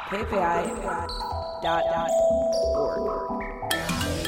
kfi.org.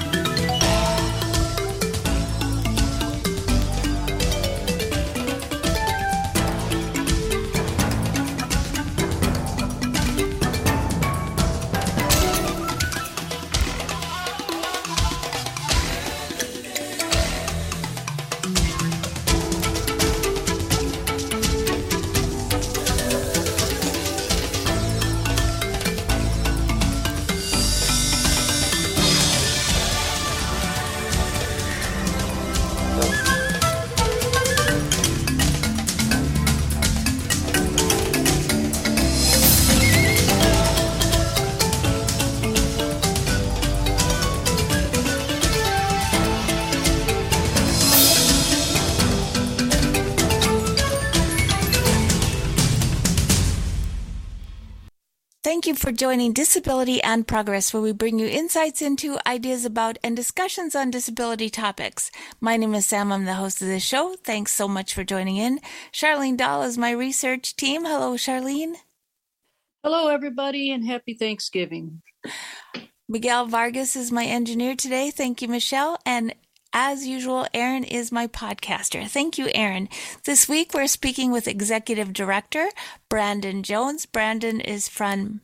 Thank you for joining Disability and Progress, where we bring you insights into, ideas about, and discussions on disability topics. My name is Sam. I'm the host of this show. Thanks so much for joining in. Charlene Dahl is my research team. Hello, Charlene. Hello, everybody, and happy Thanksgiving. Miguel Vargas is my engineer today. Thank you, Michelle. And as usual, Aaron is my podcaster. Thank you, Aaron. This week, we're speaking with Executive Director Brandon Jones. Brandon is from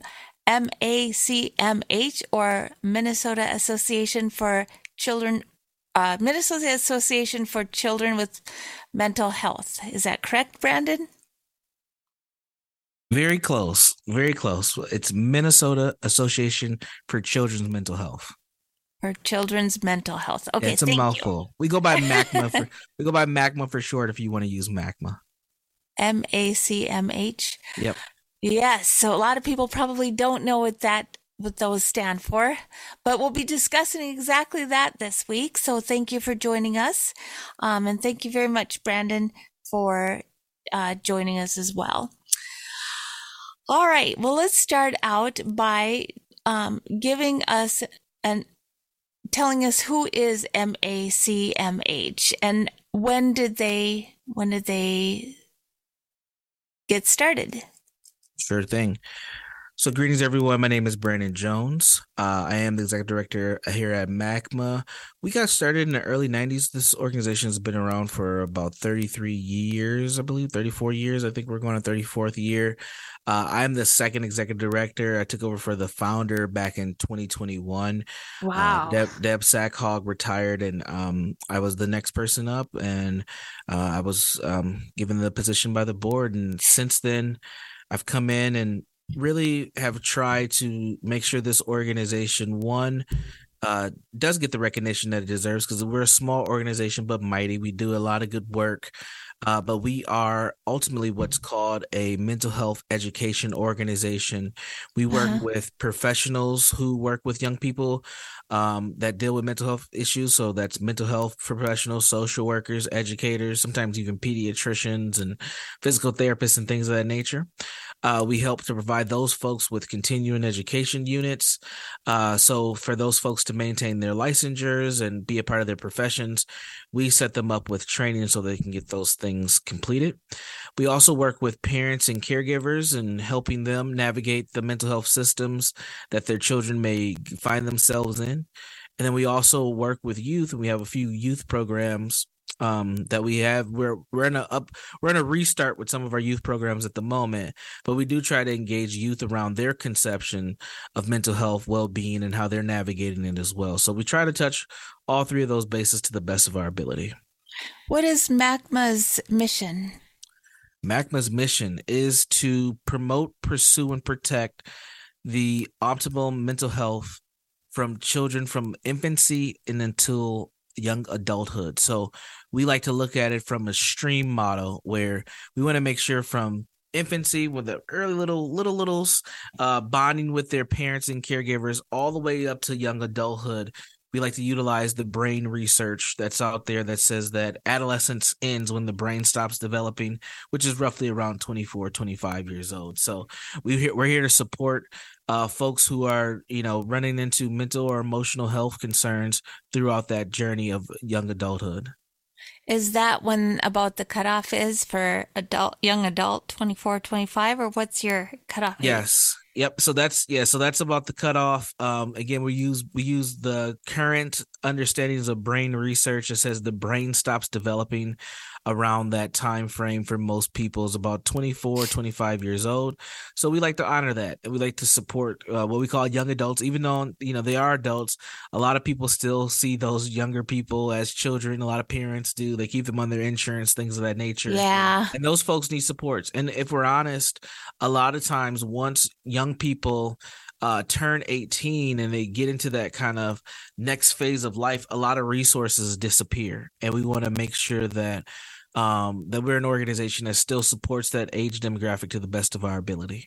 MACMH, or Minnesota Association for Children with Mental Health. Is that correct, Brandon? Very close. Very close. It's Minnesota Association for Children's Mental Health. For children's mental health. Okay, yeah, it's a mouthful. We go by MACMA for short if you want to use MACMA. MACMH. Yep. Yes. So a lot of people probably don't know what those stand for, but we'll be discussing exactly that this week. So thank you for joining us. And thank you very much, Brandon, for joining us as well. All right. Well, let's start out by telling us who is MACMH and when did they get started? Sure thing. So greetings, everyone. My name is Brandon Jones. I am the executive director here at MACMA. We got started in the early 90s. This organization has been around for about 33 years, I believe, 34 years. I think we're going on 34th year. I'm the second executive director. I took over for the founder back in 2021. Wow. Deb Sackhog retired, and I was the next person up, and I was given the position by the board. And since then, I've come in and really have tried to make sure this organization, does get the recognition that it deserves, because we're a small organization but mighty. We do a lot of good work, but we are ultimately what's called a mental health education organization. We work with professionals who work with young people that deal with mental health issues. So that's mental health professionals, social workers, educators, sometimes even pediatricians and physical therapists and things of that nature. We help to provide those folks with continuing education units. So for those folks to maintain their licensures and be a part of their professions, we set them up with training so they can get those things completed. We also work with parents and caregivers and helping them navigate the mental health systems that their children may find themselves in. And then we also work with youth, and we have a few youth programs that we have. We're in a restart with some of our youth programs at the moment, but we do try to engage youth around their conception of mental health, well-being, and how they're navigating it as well. So we try to touch all three of those bases to the best of our ability. What is MACMA's mission? MACMA's mission is to promote, pursue, and protect the optimal mental health from children from infancy and until young adulthood. So we like to look at it from a stream model, where we want to make sure from infancy with the early littles bonding with their parents and caregivers all the way up to young adulthood. We like to utilize the brain research that's out there that says that adolescence ends when the brain stops developing, which is roughly around 24, 25 years old. So we're here to support folks who are, running into mental or emotional health concerns throughout that journey of young adulthood. Is that when about the cutoff is for young adult, 24, 25, or what's your cutoff age? Yes. Yep. So that's about the cutoff. Again, we use the current understandings of brain research. It says the brain stops developing around that time frame for most people is about 24, 25 years old. So we like to honor that, and we like to support what we call young adults, even though they are adults. A lot of people still see those younger people as children. A lot of parents do. They keep them on their insurance, things of that nature. Yeah. And those folks need supports. And if we're honest, a lot of times once young people turn 18 and they get into that kind of next phase of life, a lot of resources disappear. And we want to make sure that we're an organization that still supports that age demographic to the best of our ability.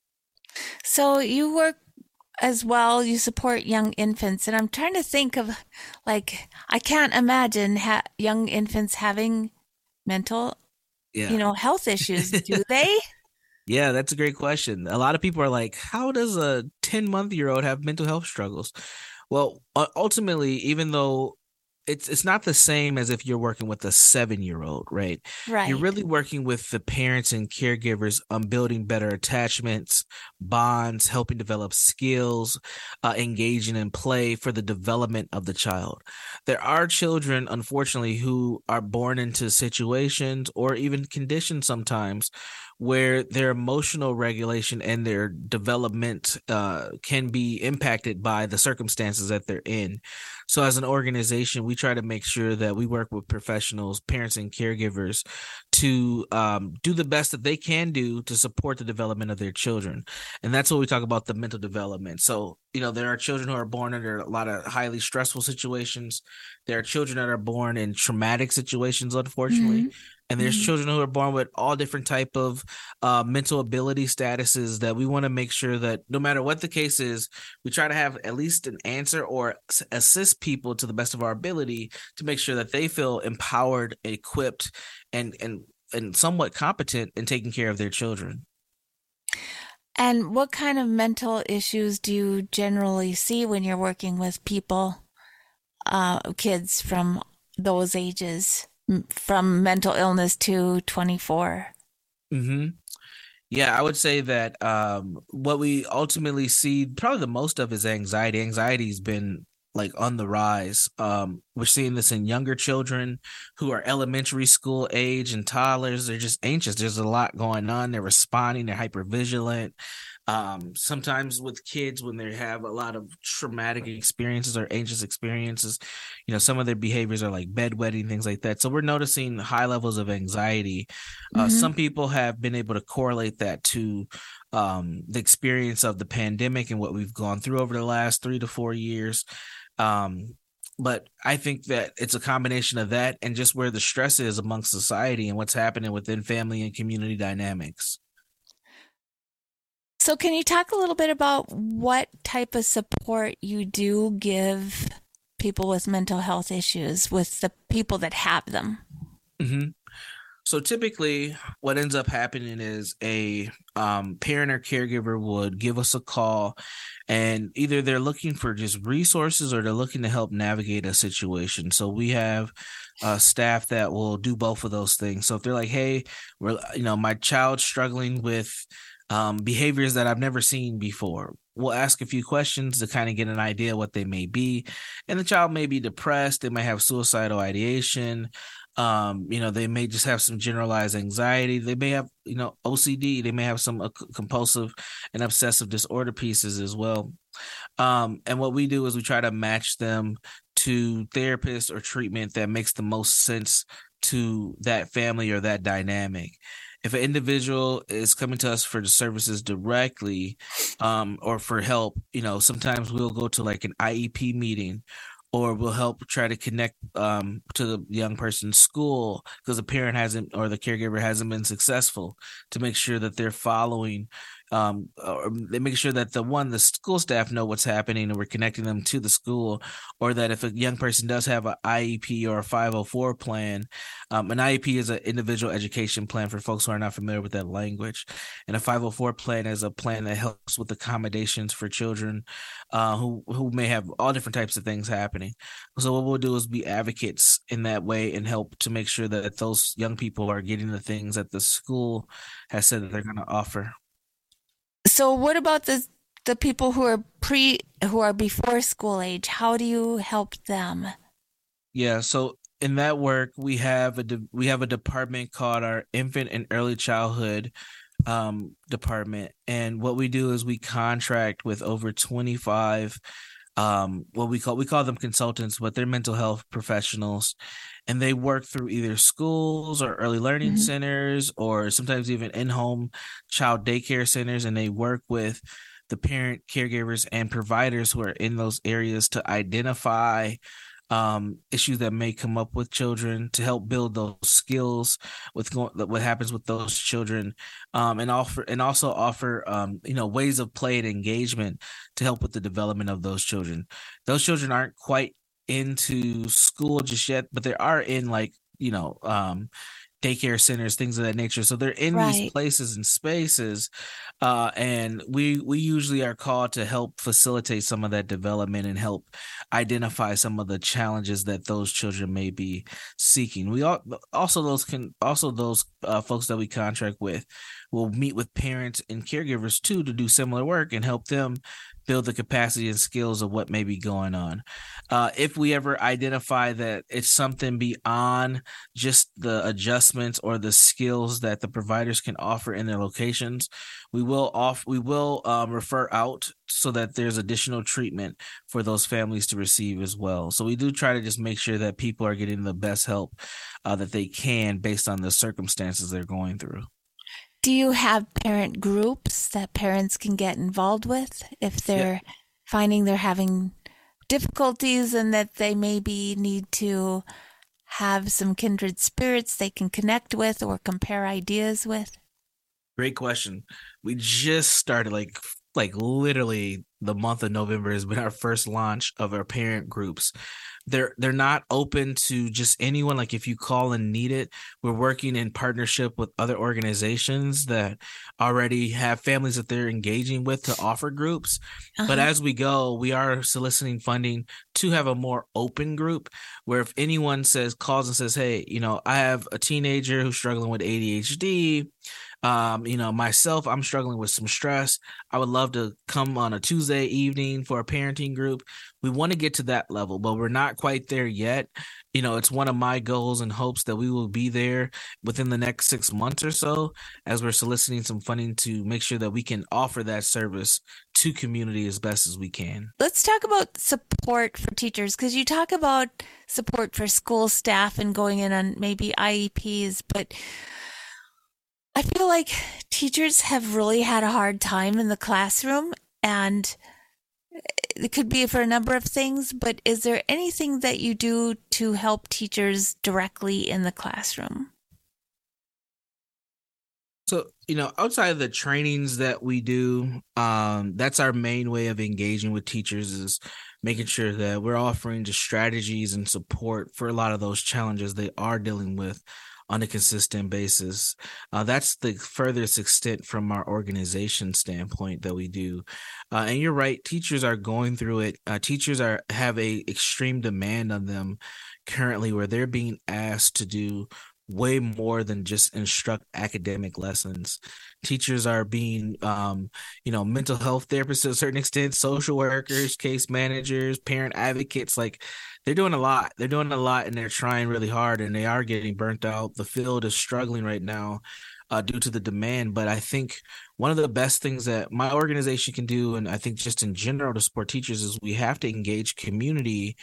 So you work as well, you support young infants, and I'm trying to think of, like, I can't imagine young infants having mental, Yeah. health issues, do they? Yeah, that's a great question. A lot of people are like, how does a 10-month-year-old have mental health struggles? Well, ultimately, even though it's not the same as if you're working with a 7-year-old, right? You're Right. really working with the parents and caregivers on building better attachments, bonds, helping develop skills, engaging in play for the development of the child. There are children, unfortunately, who are born into situations or even conditions sometimes where their emotional regulation and their development can be impacted by the circumstances that they're in. So, as an organization, we try to make sure that we work with professionals, parents, and caregivers to do the best that they can do to support the development of their children. And that's what we talk about, the mental development. So, there are children who are born under a lot of highly stressful situations. There are children that are born in traumatic situations, unfortunately. Hmm. And there's Hmm. children who are born with all different type of mental ability statuses that we want to make sure that no matter what the case is, we try to have at least an answer or assist people to the best of our ability to make sure that they feel empowered, equipped, and somewhat competent in taking care of their children. And what kind of mental issues do you generally see when you're working with people, kids from those ages, from mental illness to 24? Hmm. Yeah, I would say that what we ultimately see probably the most of is anxiety. Anxiety's been like on the rise. We're seeing this in younger children who are elementary school age and toddlers. They're just anxious. There's a lot going on. They're responding. They're hypervigilant. Sometimes with kids when they have a lot of traumatic experiences or anxious experiences, some of their behaviors are like bedwetting, things like that. So we're noticing high levels of anxiety. Hmm. Some people have been able to correlate that to the experience of the pandemic and what we've gone through over the last 3 to 4 years. But I think that it's a combination of that and just where the stress is amongst society and what's happening within family and community dynamics. So, can you talk a little bit about what type of support you do give people with mental health issues, with the people that have them? Hmm. So typically, what ends up happening is a parent or caregiver would give us a call, and either they're looking for just resources or they're looking to help navigate a situation. So we have staff that will do both of those things. So if they're like, "Hey, my child's struggling with behaviors that I've never seen before," we'll ask a few questions to kind of get an idea what they may be, and the child may be depressed. They might have suicidal ideation. They may just have some generalized anxiety. They may have, OCD. They may have some compulsive and obsessive disorder pieces as well. And what we do is we try to match them to therapists or treatment that makes the most sense to that family or that dynamic. If an individual is coming to us for the services directly, or for help, sometimes we'll go to like an IEP meeting, or we'll help try to connect to the young person's school because the parent hasn't or the caregiver hasn't been successful, to make sure that they're following or making sure that the school staff know what's happening and we're connecting them to the school, or that if a young person does have an IEP or a 504 plan, an IEP is an individual education plan for folks who are not familiar with that language, and a 504 plan is a plan that helps with accommodations for children who may have all different types of things happening. So what we'll do is be advocates in that way and help to make sure that those young people are getting the things that the school has said that they're going to offer. So what about the people who are before school age? How do you help them? Yeah, so in that work, we have a department called our Infant and Early Childhood department, and what we do is we contract with over 25 what we call them consultants, but they're mental health professionals, and they work through either schools or early learning centers, or sometimes even in-home child daycare centers, and they work with the parent, caregivers, and providers who are in those areas to identify issues that may come up with children, to help build those skills with what happens with those children, and also offer ways of play and engagement to help with the development of those children. Those children aren't quite into school just yet, but they are in daycare centers, things of that nature. So they're in these places and spaces, and we usually are called to help facilitate some of that development and help identify some of the challenges that those children may be seeking. We also those folks that we contract with will meet with parents and caregivers too to do similar work and help them build the capacity and skills of what may be going on. If we ever identify that it's something beyond just the adjustments or the skills that the providers can offer in their locations, we will refer out so that there's additional treatment for those families to receive as well. So we do try to just make sure that people are getting the best help that they can based on the circumstances they're going through. Do you have parent groups that parents can get involved with if they're finding they're having difficulties and that they maybe need to have some kindred spirits they can connect with or compare ideas with? Great question. We just started like literally the month of November has been our first launch of our parent groups. They're not open to just anyone. Like if you call and need it, we're working in partnership with other organizations that already have families that they're engaging with to offer groups. But as we go, we are soliciting funding to have a more open group where if anyone calls and says, hey, I have a teenager who's struggling with ADHD, myself, I'm struggling with some stress. I would love to come on a Tuesday evening for a parenting group. We want to get to that level, but we're not quite there yet. It's one of my goals and hopes that we will be there within the next 6 months or so, as we're soliciting some funding to make sure that we can offer that service to community as best as we can. Let's talk about support for teachers, because you talk about support for school staff and going in on maybe IEPs, but I feel like teachers have really had a hard time in the classroom, and it could be for a number of things, but is there anything that you do to help teachers directly in the classroom? So, outside of the trainings that we do, that's our main way of engaging with teachers, is making sure that we're offering just strategies and support for a lot of those challenges they are dealing with on a consistent basis. That's the furthest extent from our organization standpoint that we do. And you're right, teachers are going through it. Teachers have a extreme demand on them currently, where they're being asked to do way more than just instruct academic lessons. Teachers are being, mental health therapists to a certain extent, social workers, case managers, parent advocates. Like, they're doing a lot. They're doing a lot, and they're trying really hard, and they are getting burnt out. The field is struggling right now due to the demand. But I think one of the best things that my organization can do, and I think just in general to support teachers, is we have to engage community.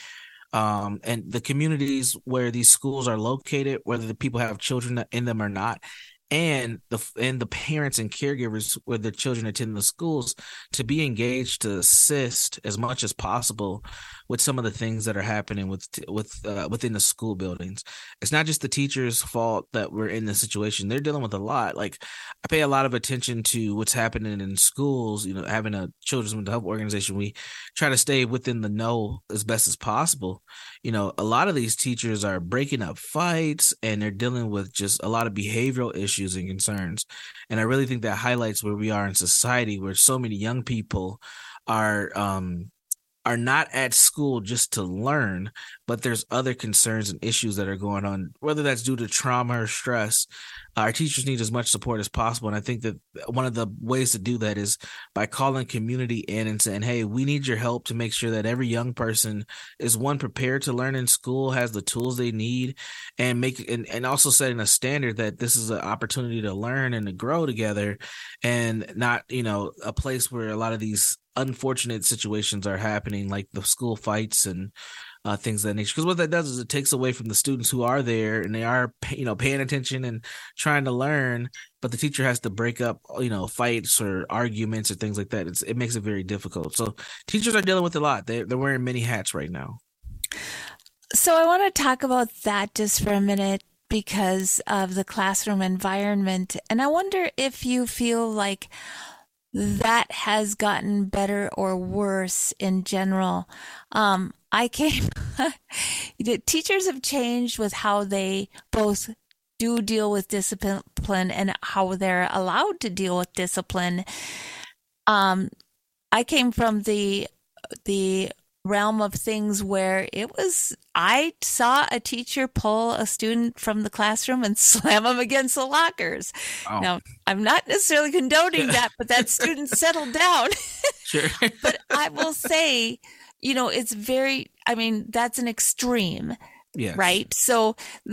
And the communities where these schools are located, whether the people have children in them or not, and the parents and caregivers with their children attending the schools to be engaged to assist as much as possible with some of the things that are happening within the school buildings. It's not just the teachers' fault that we're in this situation. They're dealing with a lot. Like, I pay a lot of attention to what's happening in schools. You know, having a children's mental health organization, we try to stay within the know as best as possible. You know, a lot of these teachers are breaking up fights and they're dealing with just a lot of behavioral issues and concerns. And I really think that highlights where we are in society, where so many young people are not at school just to learn, but there's other concerns and issues that are going on, whether that's due to trauma or stress. Our teachers need as much support as possible. And I think that one of the ways to do that is by calling community in and saying, hey, we need your help to make sure that every young person is, one, prepared to learn in school, has the tools they need, and and also setting a standard that this is an opportunity to learn and to grow together, and not, you know, a place where a lot of these unfortunate situations are happening, like the school fights and things of that nature. Because what that does is it takes away from the students who are there and they are, you know, paying attention and trying to learn, but the teacher has to break up, you know, fights or arguments or things like that. It makes it very difficult. So teachers are dealing with a lot. They're wearing many hats right now. So I want to talk about that just for a minute because of the classroom environment. And I wonder if you feel like that has gotten better or worse in general. Teachers have changed with how they both do deal with discipline and how they're allowed to deal with discipline. I came from the realm of things where I saw a teacher pull a student from the classroom and slam them against the lockers. Oh. Now, I'm not necessarily condoning that, but that student settled down. Sure. But I will say, you know, that's an extreme, yes. Right? So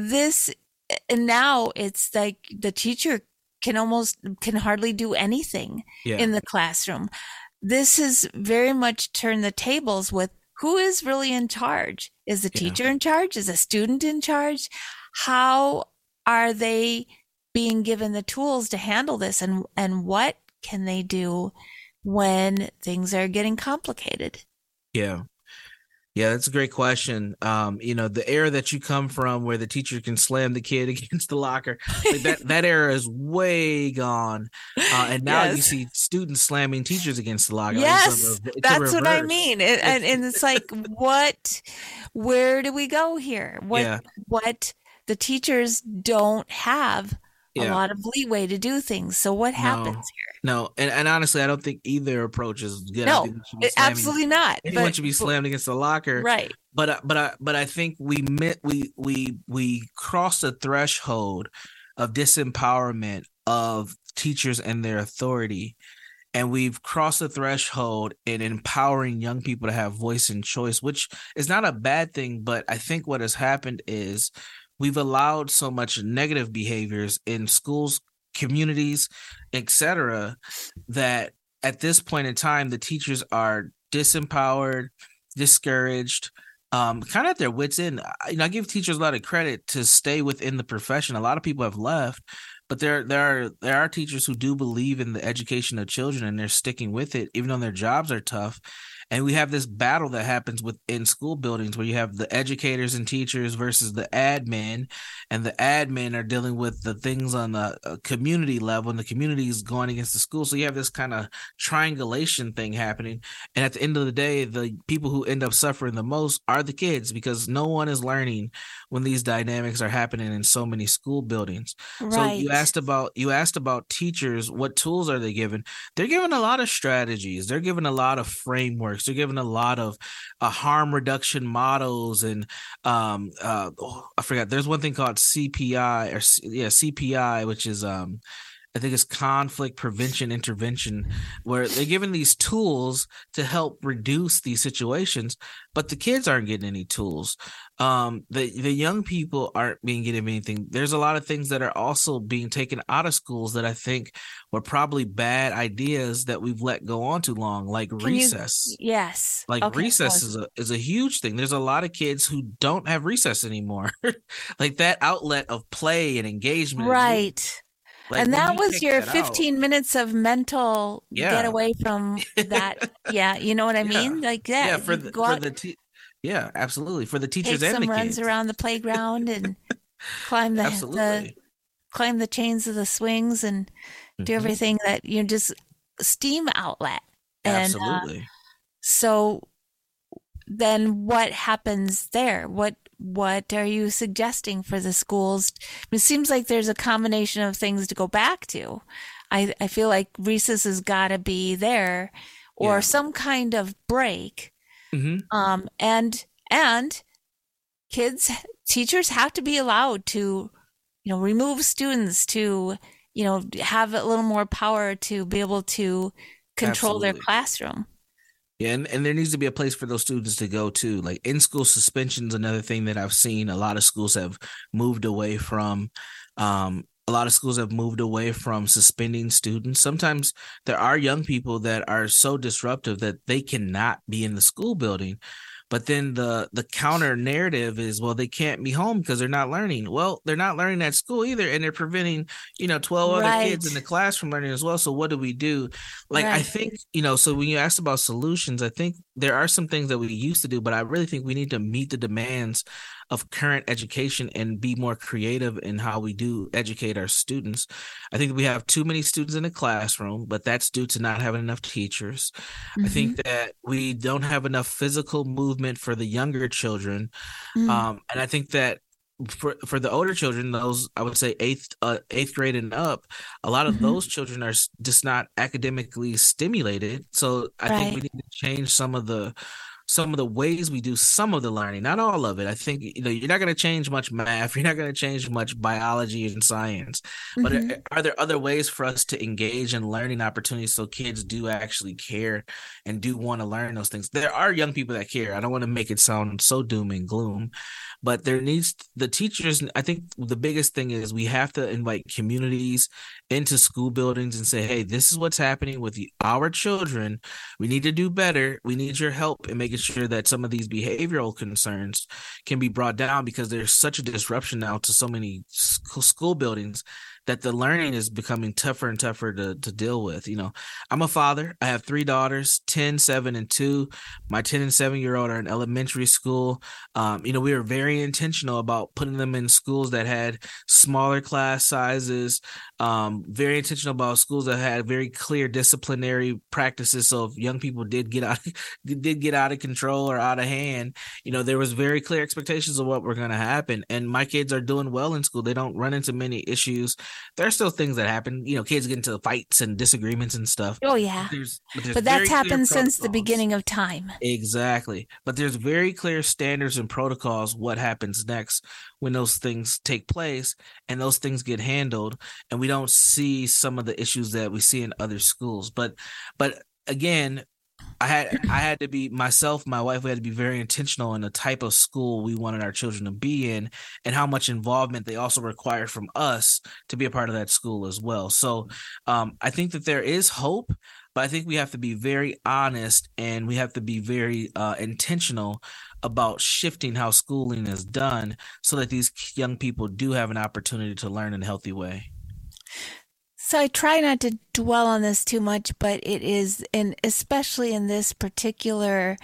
and now it's like the teacher can hardly do anything in the classroom. This has very much turned the tables with who is really in charge. Is the teacher in charge? Is a student in charge? How are they being given the tools to handle this? And what can they do when things are getting complicated? Yeah. Yeah, that's a great question. You know, the era that you come from where the teacher can slam the kid against the locker, like that era is way gone. And now you see students slamming teachers against the locker. Yes, that's what I mean. And it's like, where do we go here? What the teachers don't have a lot of leeway to do things. So what happens here? No, and honestly, I don't think either approach is good. No, absolutely not. Anyone should be slammed against the locker, right? But I think we crossed the threshold of disempowerment of teachers and their authority, and we've crossed the threshold in empowering young people to have voice and choice, which is not a bad thing. But I think what has happened is we've allowed so much negative behaviors in schools, communities, etc., that at this point in time, the teachers are disempowered, discouraged, kind of at their wits' end. You know, I give teachers a lot of credit to stay within the profession. A lot of people have left, but there are teachers who do believe in the education of children and they're sticking with it, even though their jobs are tough. And we have this battle that happens within school buildings where you have the educators and teachers versus the admin, and the admin are dealing with the things on the community level, and the community is going against the school. So you have this kind of triangulation thing happening. And at the end of the day, the people who end up suffering the most are the kids, because no one is learning when these dynamics are happening in so many school buildings. Right. So you asked about teachers, what tools are they given? They're given a lot of strategies. They're given a lot of frameworks. They're given a lot of harm reduction models, and I forgot. There's one thing called CPI, which is I think it's conflict prevention intervention, where they're given these tools to help reduce these situations, but the kids aren't getting any tools. The young people aren't being given anything. There's a lot of things that are also being taken out of schools that I think were probably bad ideas that we've let go on too long, like recess. Yes. Like recess is a huge thing. There's a lot of kids who don't have recess anymore. Like that outlet of play and engagement. Right. Is, Right. is a huge thing. There's a lot of kids who don't have recess anymore. Like that outlet of play and engagement. Right. Like that outlet of play and engagement is a huge thing. There's a lot of kids who don't have recess anymore. Like that outlet of play and engagement Like And when that you was take your that out, 15 minutes of mental yeah, getaway from that. Yeah, you know what I yeah, mean? Like yeah, that. You go out, yeah, absolutely, for the teachers take and the some runs kids, around the playground and climb the absolutely. climb the chains of the swings and do Hmm. everything that you just steam outlet. And Absolutely. so then what happens there? What are you suggesting for the schools? It seems like there's a combination of things to go back to. I feel like recess has got to be there or Yeah. some kind of break. Hmm. And kids, teachers have to be allowed to, remove students to, have a little more power to be able to control their Absolutely. classroom. Yeah, and there needs to be a place for those students to go to. Like in school suspensions, another thing that I've seen a lot of schools have moved away from. A lot of schools have moved away from suspending students. Sometimes there are young people that are so disruptive that they cannot be in the school building. But then the counter narrative is, well, they can't be home because they're not learning. Well, they're not learning at school either, and they're preventing 12 other kids in the Right. class from learning as well. So what do we do? Like I Right. think, so when you asked about solutions, I think there are some things that we used to do, but I really think we need to meet the demands of current education and be more creative in how we do educate our students. I think we have too many students in the classroom, but that's due to not having enough teachers. I Mm-hmm. think that we don't have enough physical movement for the younger children. Mm. And I think that for the older children, those I would say eighth grade and up, a lot of Mm-hmm. those children are just not academically stimulated. So I think we Right. need to change some of the ways we do some of the learning, not all of it. I think you're not going to change much math, you're not going to change much biology and science, but Mm-hmm. are there other ways for us to engage in learning opportunities so kids do actually care and do want to learn those things? There are young people that care. I don't want to make it sound so doom and gloom, but there needs the teachers. I think the biggest thing is we have to invite communities into school buildings and say, hey, this is what's happening with our children. We need to do better. We need your help in making sure that some of these behavioral concerns can be brought down, because there's such a disruption now to so many school buildings that the learning is becoming tougher and tougher to deal with. I'm a father. I have three daughters, 10, 7, and 2. My 10 and 7-year-old are in elementary school. We were very intentional about putting them in schools that had smaller class sizes, very intentional about schools that had very clear disciplinary practices. So if young people did get out of control or out of hand, there was very clear expectations of what were going to happen. And my kids are doing well in school. They don't run into many issues. There are still things that happen. Kids get into fights and disagreements and stuff. Oh yeah. But there's But that's very clear happened since the protocols. beginning of time. Exactly. But there's very clear standards and protocols what happens next when those things take place and those things get handled, and we don't see some of the issues that we see in other schools. But again, I had to be myself, my wife, we had to be very intentional in the type of school we wanted our children to be in and how much involvement they also required from us to be a part of that school as well. So I think that there is hope, but I think we have to be very honest and we have to be very intentional about shifting how schooling is done so that these young people do have an opportunity to learn in a healthy way. So I try not to dwell on this too much, but it is, and especially in this particular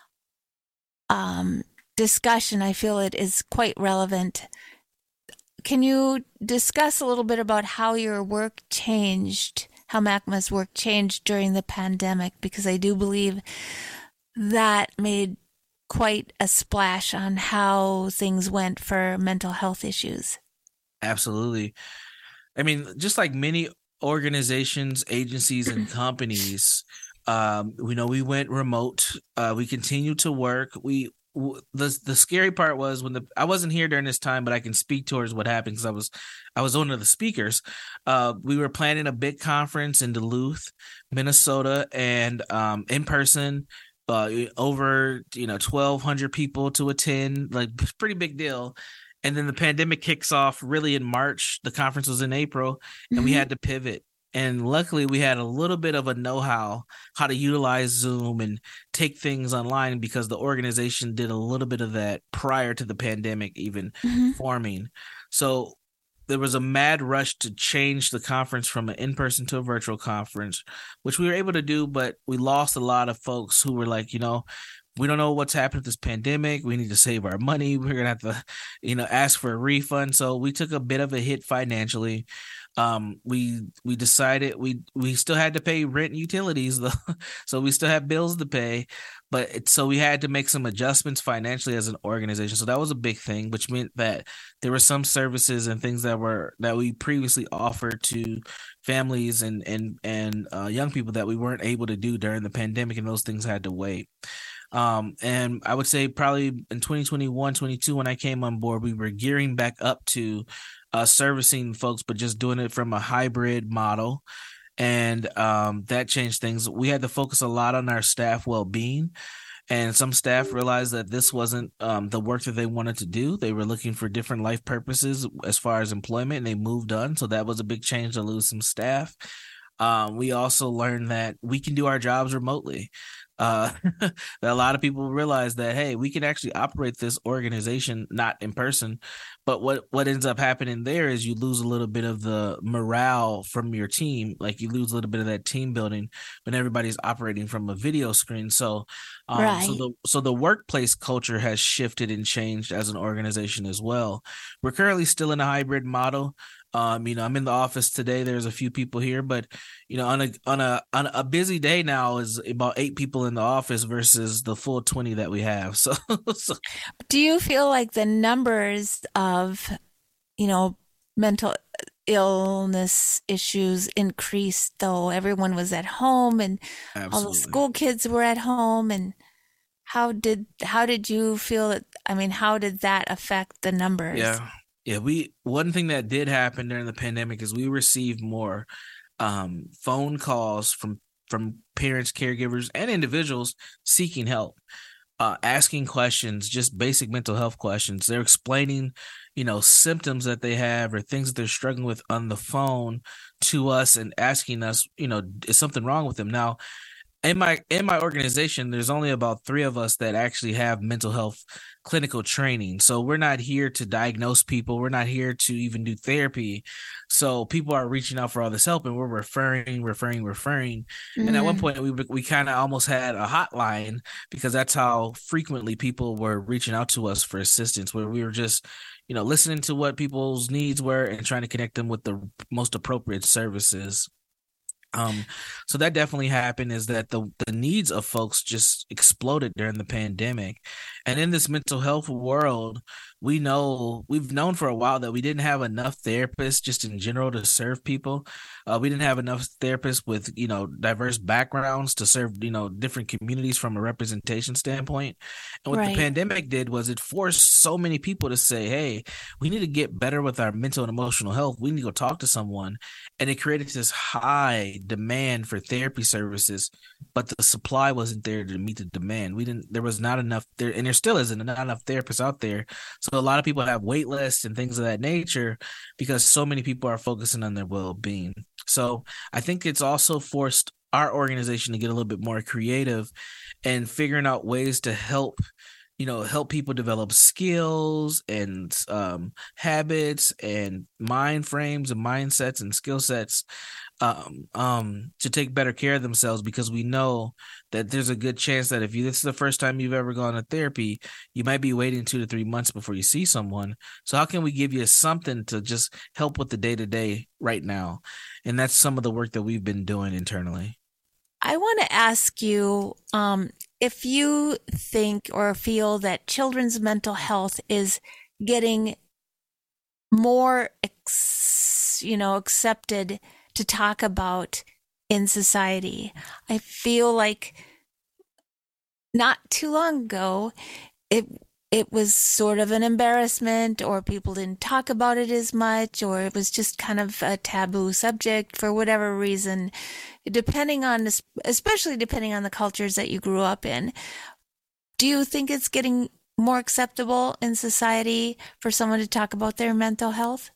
discussion, I feel it is quite relevant. Can you discuss a little bit about how your work changed, how MACMA's work changed during the pandemic? Because I do believe that made quite a splash on how things went for mental health issues. Absolutely. I mean, just like many organizations, agencies, and companies, we went remote. We continued to work. The scary part was I wasn't here during this time, but I can speak towards what happened because I was one of the speakers. We were planning a big conference in Duluth, Minnesota, and in person. Over 1,200 people to attend, like pretty big deal. And then the pandemic kicks off really in March. The conference was in April, and we Mm-hmm. had to pivot. And luckily, we had a little bit of a know-how how to utilize Zoom and take things online because the organization did a little bit of that prior to the pandemic even Mm-hmm. forming. So there was a mad rush to change the conference from an in-person to a virtual conference, which we were able to do, but we lost a lot of folks who were like, we don't know what's happened with this pandemic. We need to save our money. We're gonna have to, ask for a refund. So we took a bit of a hit financially. We decided we still had to pay rent and utilities though, so we still have bills to pay. But so we had to make some adjustments financially as an organization. So that was a big thing, which meant that there were some services and things that we previously offered to families and young people that we weren't able to do during the pandemic, and those things had to wait. And I would say probably in 2021, 22, when I came on board, we were gearing back up to servicing folks, but just doing it from a hybrid model. And that changed things. We had to focus a lot on our staff well-being. And some staff realized that this wasn't the work that they wanted to do. They were looking for different life purposes as far as employment, and they moved on. So that was a big change to lose some staff. We also learned that we can do our jobs remotely. That a lot of people realize that, hey, we can actually operate this organization not in person. But what ends up happening there is you lose a little bit of the morale from your team. Like you lose a little bit of that team building when everybody's operating from a video screen. So Right. so the workplace culture has shifted and changed as an organization as well. We're currently still in a hybrid model. I'm in the office today. There's a few people here, but on a busy day now is about 8 people in the office versus the full 20 that we have. So, Do you feel like the numbers of, mental illness issues increased though everyone was at home and all the absolutely. school kids were at home? And how did you feel that, I mean, how did that affect the numbers? Yeah. Yeah. One thing that did happen during the pandemic is we received more phone calls from parents, caregivers, and individuals seeking help, asking questions, just basic mental health questions. They're explaining, symptoms that they have or things that they're struggling with on the phone to us and asking us, is something wrong with them? Now, in my organization, there's only about 3 of us that actually have mental health clinical training. So we're not here to diagnose people. We're not here to even do therapy. So people are reaching out for all this help, and we're referring. And at one Mm, point, we kind of almost had a hotline because that's how frequently people were reaching out to us for assistance. Where we were just, listening to what people's needs were and trying to connect them with the most appropriate services. Um, so that definitely happened, is that the needs of folks just exploded during the pandemic. And in this mental health world, we've known for a while that we didn't have enough therapists just in general to serve people. We didn't have enough therapists with, diverse backgrounds to serve, different communities from a representation standpoint. And what the right. pandemic did was it forced so many people to say, hey, we need to get better with our mental and emotional health. We need to go talk to someone. And it created this high demand for therapy services, but the supply wasn't there to meet the demand. There was not enough there, and there still isn't not enough therapists out there. So a lot of people have wait lists and things of that nature because so many people are focusing on their well-being. So I think it's also forced our organization to get a little bit more creative and figuring out ways to help people develop skills and habits and mind frames and mindsets and skill sets, to take better care of themselves, because we know that there's a good chance that if this is the first time you've ever gone to therapy, you might be waiting 2 to 3 months before you see someone. So how can we give you something to just help with the day to day right now? And that's some of the work that we've been doing internally. I want to ask you if you think or feel that children's mental health is getting more, accepted to talk about in society. I feel like not too long ago, it it was sort of an embarrassment, or people didn't talk about it as much, or it was just kind of a taboo subject for whatever reason, depending on this, especially depending on the cultures that you grew up in. Do you think it's getting more acceptable in society for someone to talk about their mental health?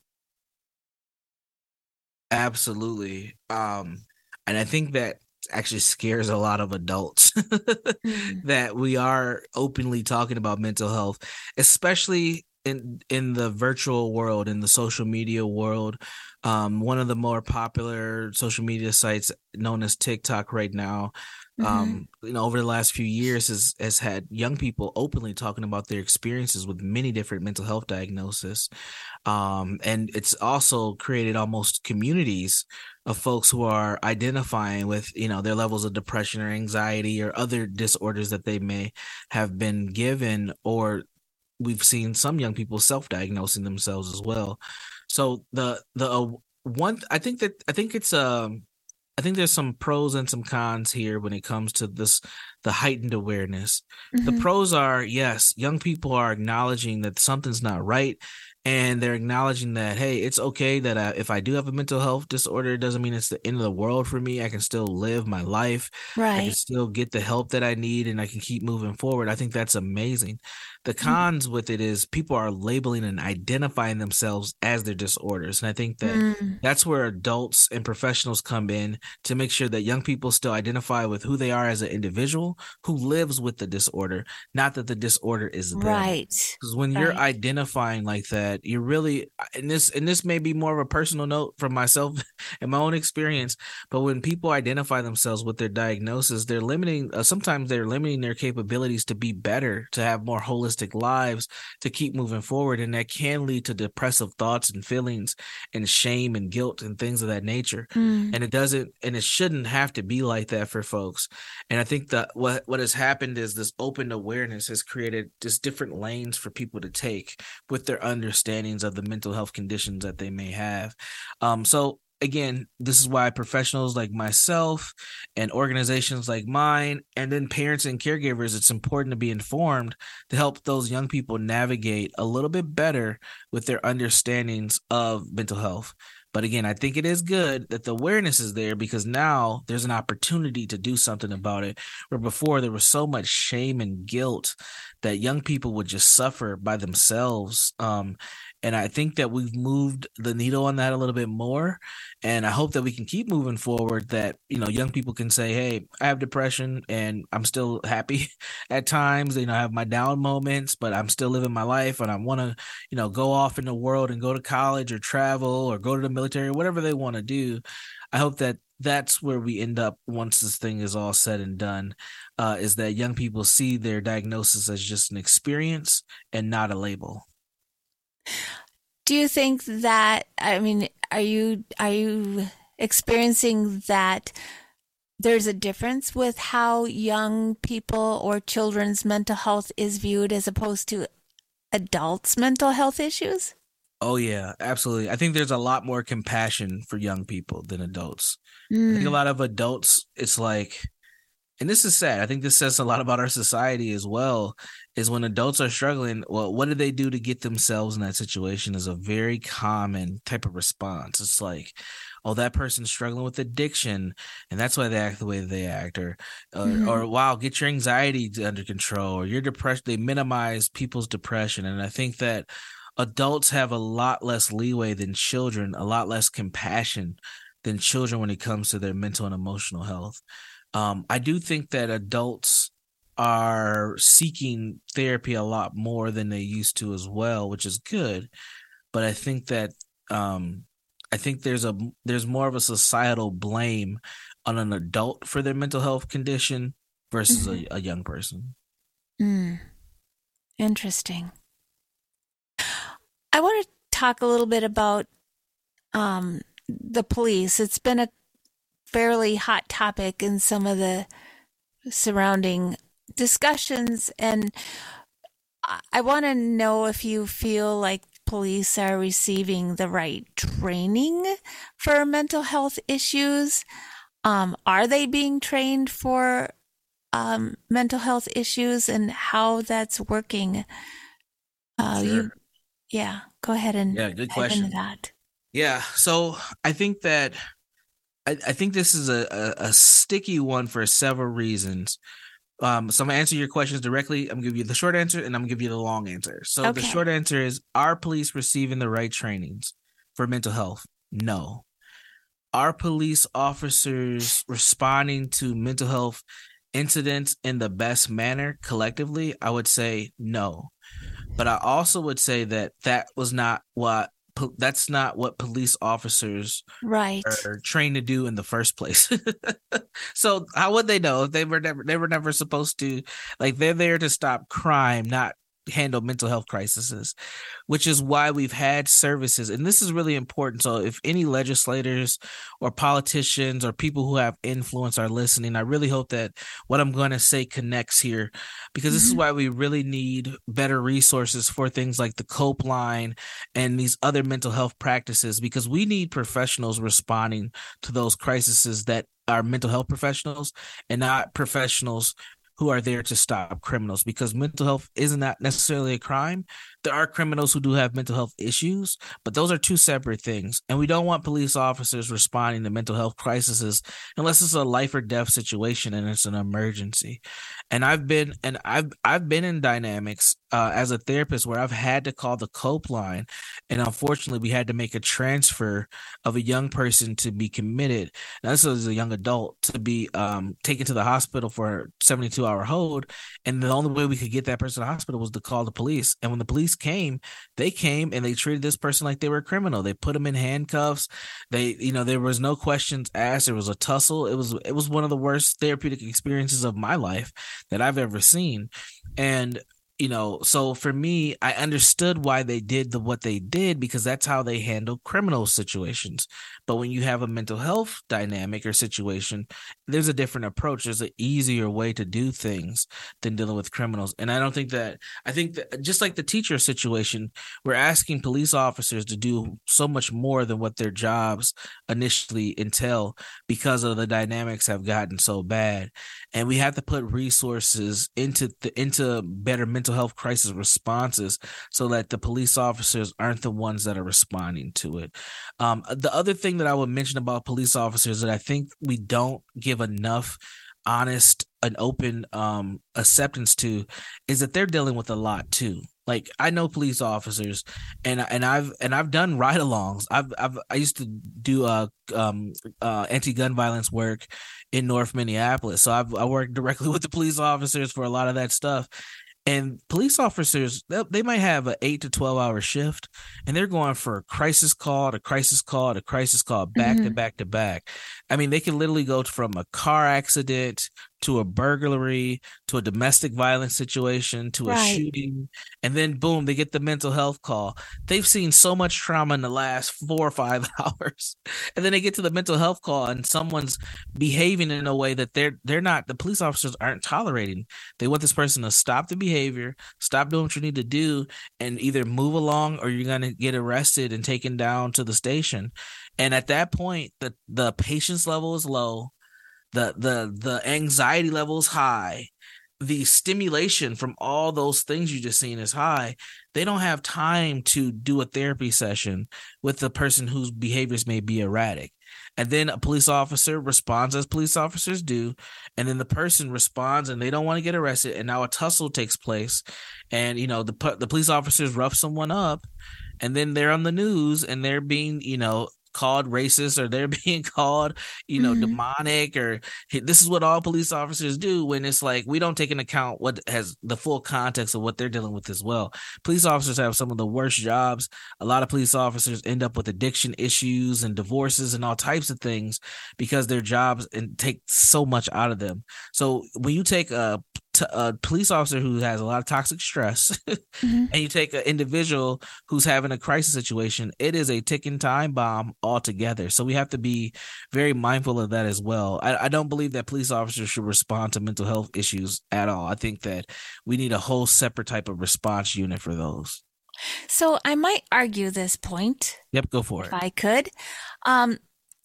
Absolutely. And I think that actually scares a lot of adults Mm. that we are openly talking about mental health, especially in the virtual world, in the social media world, one of the more popular social media sites known as TikTok right now, over the last few years has had young people openly talking about their experiences with many different mental health diagnoses. And it's also created almost communities of folks who are identifying with, their levels of depression or anxiety or other disorders that they may have been given, or we've seen some young people self-diagnosing themselves as well. So I think there's some pros and some cons here when it comes to the heightened awareness. The pros are, yes, young people are acknowledging that something's not right. And they're acknowledging that, hey, it's okay that if I do have a mental health disorder, it doesn't mean it's the end of the world for me. I can still live my life. I can still get the help that I need, and I can keep moving forward. I think that's amazing. The cons with it is people are labeling and identifying themselves as their disorders. And I think that that's where adults and professionals come in to make sure that young people still identify with who they are as an individual who lives with the disorder, not that the disorder is them. Right. Because when you're identifying like that, you're really, and this may be more of a personal note from myself and my own experience, but when people identify themselves with their diagnosis, they're limiting, sometimes they're limiting their capabilities to be better, to have more holistic lives, to keep moving forward. And that can lead to depressive thoughts and feelings and shame and guilt and things of that nature. And it shouldn't have to be like that for folks. And I think that what has happened is this open awareness has created just different lanes for people to take with their understandings of the mental health conditions that they may have. So again, this is why professionals like myself and organizations like mine, and then parents and caregivers, it's important to be informed to help those young people navigate a little bit better with their understandings of mental health. But again, I think it is good that the awareness is there, because now there's an opportunity to do something about it, where before there was so much shame and guilt that young people would just suffer by themselves. And I think that we've moved the needle on that a little bit more. And I hope that we can keep moving forward, that, young people can say, hey, I have depression and I'm still happy at times. I have my down moments, but I'm still living my life, and I want to, go off in the world and go to college or travel or go to the military, whatever they want to do. I hope that that's where we end up once this thing is all said and done, is that young people see their diagnosis as just an experience and not a label. Do you think that, are you experiencing that there's a difference with how young people or children's mental health is viewed as opposed to adults' mental health issues? Oh, yeah, absolutely. I think there's a lot more compassion for young people than adults. I think a lot of adults, it's like, and this is sad, I think this says a lot about our society as well, is when adults are struggling, well, what do they do to get themselves in that situation is a very common type of response. It's like, oh, that person's struggling with addiction, and that's why they act the way they act, or wow, get your anxiety under control, or your depression. They minimize people's depression. And I think that adults have a lot less leeway than children, a lot less compassion than children when it comes to their mental and emotional health. I do think that adults are seeking therapy a lot more than they used to as well, which is good. But I think that there's more of a societal blame on an adult for their mental health condition versus a young person. Interesting. I want to talk a little bit about the police. It's been a fairly hot topic in some of the surrounding discussions, and I want to know if you feel like police are receiving the right training for mental health issues. Are they being trained for mental health issues, and how that's working? Sure. Go ahead and good question. into that. Yeah, so I think that I think this is a sticky one for several reasons. So I'm going to answer your questions directly. I'm going to give you the short answer, and I'm going to give you the long answer. So The short answer is, are police receiving the right trainings for mental health? No. Are police officers responding to mental health incidents in the best manner collectively? I would say no. But I also would say that that's not what police officers Right. are trained to do in the first place. So how would they know if they were never supposed to, like, they're there to stop crime, not handle mental health crises, which is why we've had services. And this is really important. So if any legislators or politicians or people who have influence are listening, I really hope that what I'm going to say connects here, because this is Mhm. why we really need better resources for things like the Cope line and these other mental health practices, because we need professionals responding to those crises that are mental health professionals, and not professionals who are there to stop criminals, because mental health isn't not necessarily a crime. There are criminals who do have mental health issues, but those are two separate things. And we don't want police officers responding to mental health crises unless it's a life or death situation and it's an emergency. And I've been in dynamics as a therapist where I've had to call the Cope line, and unfortunately, we had to make a transfer of a young person to be committed. Now, this was a young adult to be taken to the hospital for a 72-hour hold, and the only way we could get that person to the hospital was to call the police. And when the police came, they came and they treated this person like they were a criminal. They put him in handcuffs. There was no questions asked. There was a tussle. It was one of the worst therapeutic experiences of my life that I've ever seen. And so for me, I understood why they did what they did, because that's how they handle criminal situations. But when you have a mental health dynamic or situation, there's a different approach. There's an easier way to do things than dealing with criminals. And I think that just like the teacher situation, we're asking police officers to do so much more than what their jobs initially entail, because of the dynamics have gotten so bad. And we have to put resources into better mental health crisis responses, so that the police officers aren't the ones that are responding to it. The other thing that I would mention about police officers that I think we don't give enough honest and open acceptance to is that they're dealing with a lot too. Like, I know police officers, and I've done ride-alongs. I used to do anti-gun violence work in North Minneapolis, so I worked directly with the police officers for a lot of that stuff. And police officers, they might have an 8 to 12 hour shift, and they're going for crisis call to crisis call to crisis call, back to Mhm. back to back. I mean, they can literally go from a car accident to a burglary to a domestic violence situation to a Right. shooting, and then boom, they get the mental health call. They've seen so much trauma in the last 4 or 5 hours, and then they get to the mental health call, and someone's behaving in a way that they're not. The police officers aren't tolerating. They want this person to stop the behavior, stop doing what you need to do, and either move along or you're going to get arrested and taken down to the station. And at that point, the patience level is low, the anxiety level is high, the stimulation from all those things you just seen is high. They don't have time to do a therapy session with the person whose behaviors may be erratic. And then a police officer responds as police officers do, and then the person responds and they don't want to get arrested, and now a tussle takes place, and the police officers rough someone up, and then they're on the news and they're being called racist, or they're being called Mhm. demonic, or this is what all police officers do, when it's like we don't take into account what has the full context of what they're dealing with as well. Police officers have some of the worst jobs. A lot of police officers end up with addiction issues and divorces and all types of things because their jobs and take so much out of them. So when you take a police officer who has a lot of toxic stress Mhm. and you take an individual who's having a crisis situation, it is a ticking time bomb altogether. So we have to be very mindful of that as well. I don't believe that police officers should respond to mental health issues at all. I think that we need a whole separate type of response unit for those. So I might argue this point, Yep, go for if it. I could, um,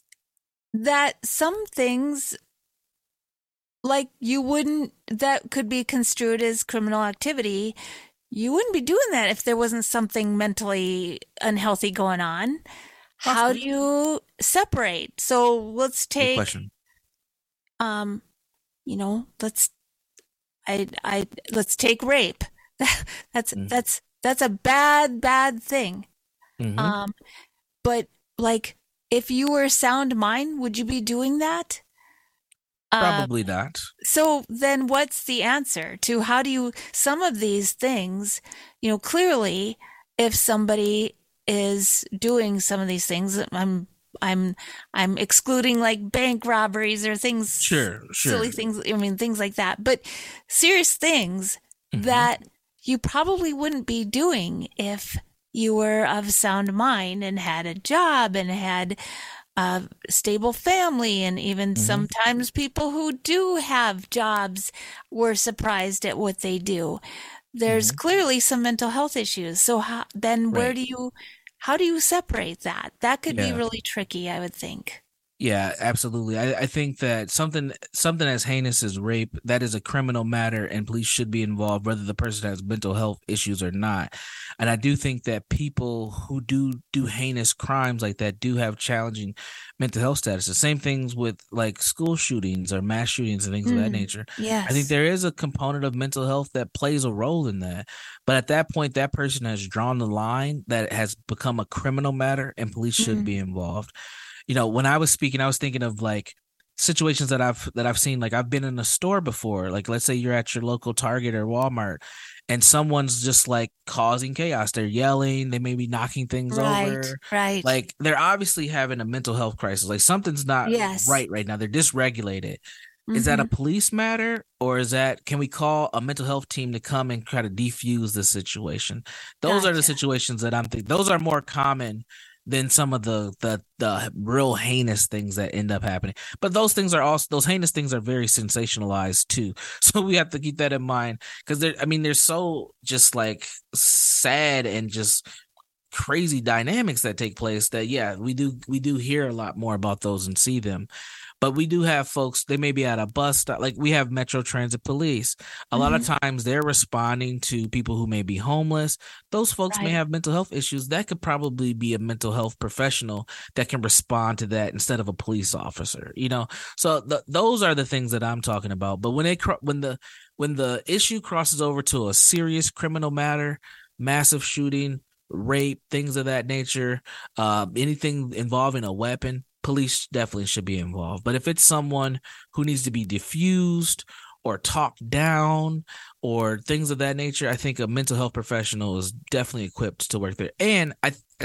that some things, like, that could be construed as criminal activity. You wouldn't be doing that if there wasn't something mentally unhealthy going on. How do Possibly. you separate? So Good question. um, you know, let's take rape. That's Mm-hmm. that's a bad thing. Mm-hmm. Um, but, like, if you were sound mind, would you be doing that? Probably not. So then what's the answer to how do you, some of these things, clearly if somebody is doing some of these things, I'm I'm excluding like bank robberies or things, Sure. silly things, I mean things like that, but serious things that you probably wouldn't be doing if you were of sound mind and had a job and had a stable family. And even sometimes people who do have jobs were surprised at what they do. There's clearly some mental health issues. So then Right. how do you separate that? That could be Yeah. really tricky, I would think. Yeah, absolutely. I think that something as heinous as rape, that is a criminal matter and police should be involved whether the person has mental health issues or not. And I do think that people who do heinous crimes like that do have challenging mental health status. The same things with like school shootings or mass shootings and things of that nature. I think Yes. there is a component of mental health that plays a role in that. But at that point, that person has drawn the line that has become a criminal matter and police should be involved. When I was speaking, I was thinking of like situations that I've seen. Like I've been in a store before. Like let's say you're at your local Target or Walmart, and someone's just like causing chaos. They're yelling. They may be knocking things Right, over. right. Like they're obviously having a mental health crisis. Like something's not Yes. right now. They're dysregulated. Is that a Hmm. police matter, or can we call a mental health team to come and try to defuse the situation? Those are the Gotcha. situations that I'm thinking. Those are more common than some of the real heinous things that end up happening. But those heinous things are very sensationalized too. So we have to keep that in mind because they're so just like sad and just crazy dynamics that take place that yeah, we do hear a lot more about those and see them. But we do have folks, they may be at a bus stop, like we have Metro Transit Police. A lot of Hmm. times they're responding to people who may be homeless. Those folks may Right. have mental health issues. That could probably be a mental health professional that can respond to that instead of a police officer. So those are the things that I'm talking about. But when the issue crosses over to a serious criminal matter, massive shooting, rape, things of that nature, anything involving a weapon, police definitely should be involved. But if it's someone who needs to be diffused or talked down or things of that nature, I think a mental health professional is definitely equipped to work there. And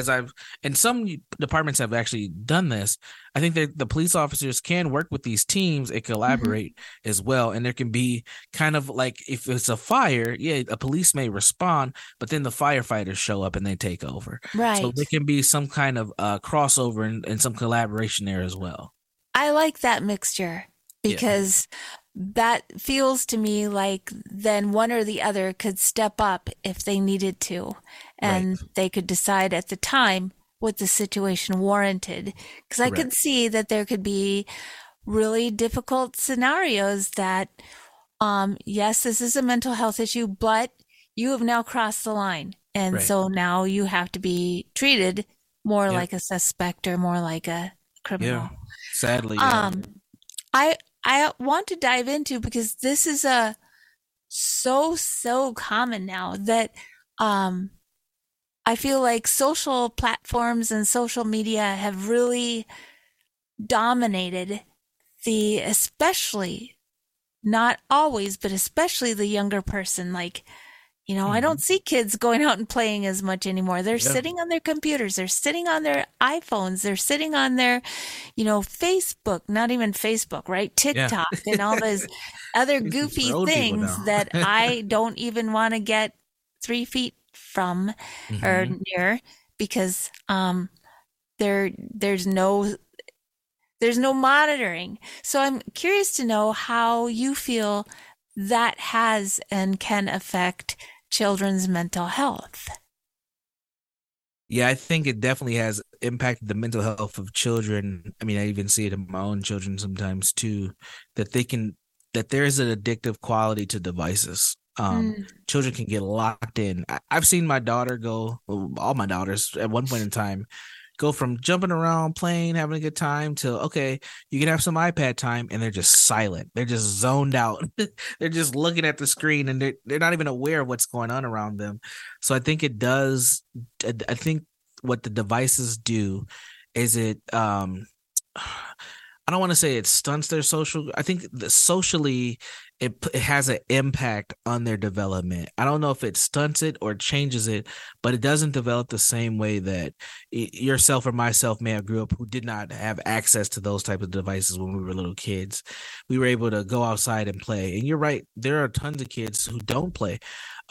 and some departments have actually done this. I think that the police officers can work with these teams and Hmm. collaborate as well. And there can be kind of like if it's a fire, yeah, a police may respond, but then the firefighters show up and they take over. So Right. there can be some kind of crossover and some collaboration there as well. I like that mixture Yeah, because that feels to me like then one or the other could step up if they needed to, right. and they could decide at the time what the situation warranted. Because I could Correct. see that there could be really difficult scenarios that, yes, this is a mental health issue, but you have now crossed the line. And Right. so now you have to be treated more Yep. like a suspect or more like a Yeah. criminal. Sadly, yeah. Um, I I want to dive into because this is a so common now that um I feel like social platforms and social media have really dominated the, especially, not always, but especially the younger person. Like, I Mhm. don't see kids going out and playing as much anymore. They're Yeah. sitting on their computers, they're sitting on their iPhones, they're sitting on their, Facebook, not even Facebook, right? Yeah. TikTok and all those other This is goofy for old people things now. that I don't even want to get 3 feet from or Hmm. near because there there's no monitoring. So I'm curious to know how you feel that has and can affect children's mental health. Yeah, I think it definitely has impacted the mental health of children. I mean, I even see it in my own children sometimes too, that that there is an addictive quality to devices. Mm. Children can get locked in. I've seen my daughter well, all my daughters at one point in time go from jumping around, playing, having a good time to, okay, you can have some iPad time, and they're just silent. They're just zoned out. They're just looking at the screen and they're not even aware of what's going on around them. So I think it does. I think what the devices do is I don't want to say it stunts their social. I think that socially, it has an impact on their development. I don't know if it stunts it or changes it, but it doesn't develop the same way that yourself or myself may have grew up, who did not have access to those type of devices when we were little kids. We were able to go outside and play. And you're right, there are tons of kids who don't play.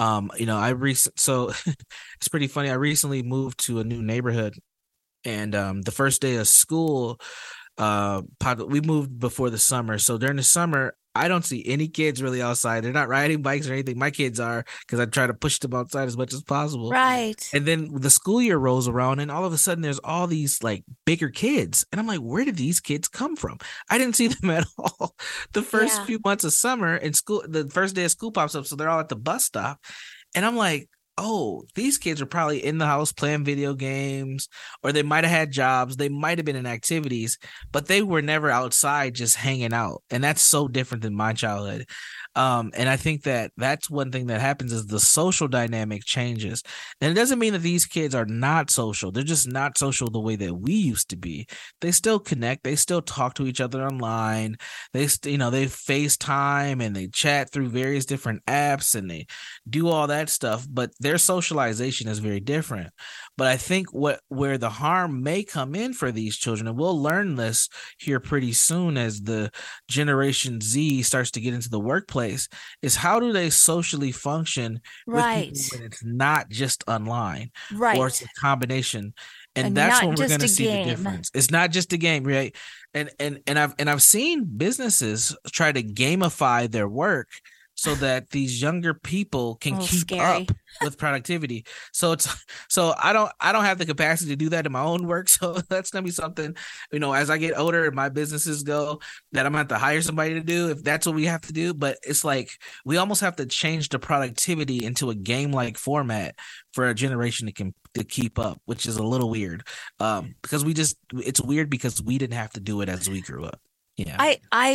So it's pretty funny. I recently moved to a new neighborhood, and the first day of school, we moved before the summer, so during the summer I don't see any kids really outside. They're not riding bikes or anything. My kids are, because I try to push them outside as much as possible. Right. And then the school year rolls around, and all of a sudden there's all these like bigger kids, and I'm like, where did these kids come from? I didn't see them at all the first few months of summer. And school, the first day of school pops up, so they're all at the bus stop, and I'm like, oh, these kids are probably in the house playing video games, or they might have had jobs. They might have been in activities, but they were never outside just hanging out. And that's so different than my childhood. And I think that that's one thing that happens is the social dynamic changes. And it doesn't mean that these kids are not social. They're just not social the way that we used to be. They still connect. They still talk to each other online. They FaceTime and they chat through various different apps and they do all that stuff. But their socialization is very different. But I think where the harm may come in for these children, and we'll learn this here pretty soon as the Generation Z starts to get into the workplace, is how do they socially function with people when it's not just online, or it's a combination. And that's when we're going to see the difference. It's not just a game, right? And I've seen businesses try to gamify their work so that these younger people can keep up with productivity. So I don't have the capacity to do that in my own work. So that's gonna be something, as I get older and my businesses go, that I'm gonna have to hire somebody to do, if that's what we have to do. But it's like we almost have to change the productivity into a game-like format for a generation to keep up, which is a little weird. Because it's weird because we didn't have to do it as we grew up. Yeah.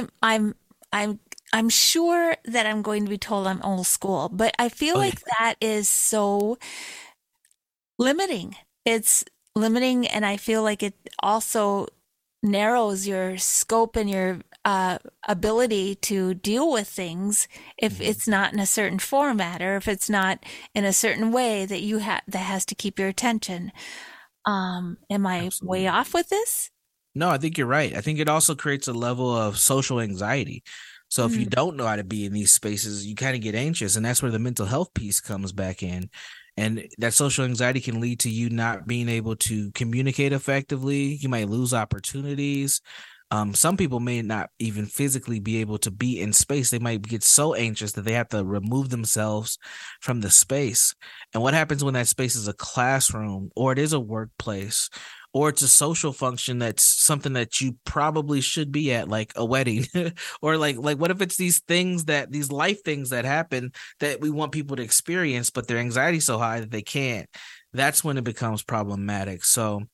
I'm sure that I'm going to be told I'm old school, but I feel like that is so limiting. It's limiting, and I feel like it also narrows your scope and your ability to deal with things if it's not in a certain format, or if it's not in a certain way that that has to keep your attention. Am I way off with this? No, I think you're right. I think it also creates a level of social anxiety. So if you don't know how to be in these spaces, you kind of get anxious, and that's where the mental health piece comes back in. And that social anxiety can lead to you not being able to communicate effectively. You might lose opportunities. Some people may not even physically be able to be in space. They might get so anxious that they have to remove themselves from the space. And what happens when that space is a classroom, or it is a workplace, or it's a social function that's something that you probably should be at, like a wedding, or like what if it's these life things that happen that we want people to experience, but their anxiety is so high that they can't. That's when it becomes problematic. So,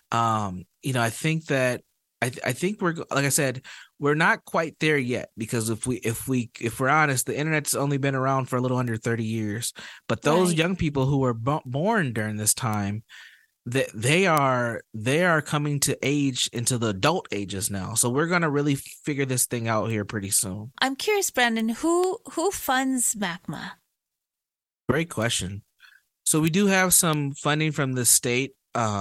I think that I think we're, like I said, we're not quite there yet, because if we're honest, the internet's only been around for a little under 30 years. But those young people who were born during this time, they are coming to age into the adult ages now. So we're going to really figure this thing out here pretty soon. I'm curious, Brandon, who funds MACMA? Great question. So we do have some funding from the state,